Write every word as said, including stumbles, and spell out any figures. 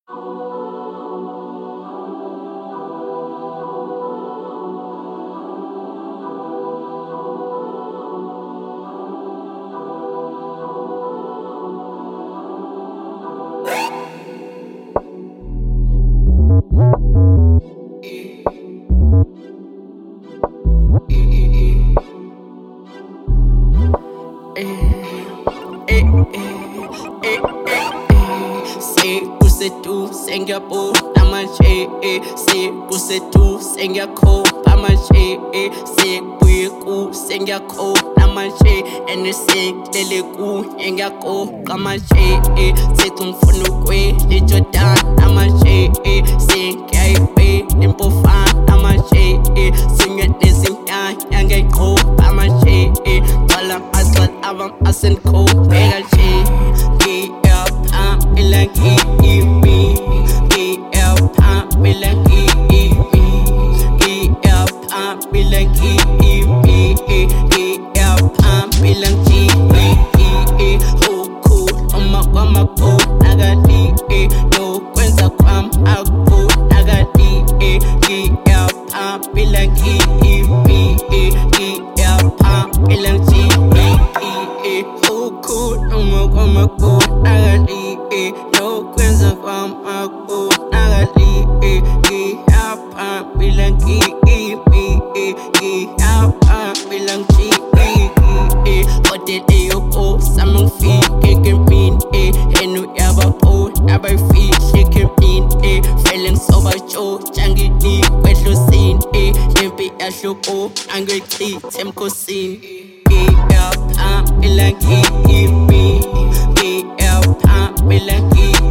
Kusetu Singapore Namache Se Kusetu Singapore Namache Se Buiku Singapore Namache Nse Leleku Singapore Namache Se Tumfunu Kwe Lijodan Namache Se Kaiwe Limpofan Namache Sunyat Nesimya Yangeko Namache Wala Aswat Avam Asenko Pegache G L Pam Ilang E E me G L Pam Ilang E E me G L Pam Ilang E E me G L Pam Ilang G E E Hoku Oma Wama Ko Nagadi No Kwenza Kwam Aku Nagadi G L Pam Ilang E E me G L Pam Ilang G E E Hoku Oma Wama Ko Nagadi No Kwenza Kwam Aku Nagadi G L Pam Ilang E E me G L Pam Ilang G E E Hotel Ayoko Samang Fi Keken Min Henu Yaba Po Nabai Fi Shaken Min Feeling Soba Cho Changi Ni Kwetlo Sin Nempi Ashoko Angry T Temko Sin G L Pam Ilang E E me G L Pam Ilang E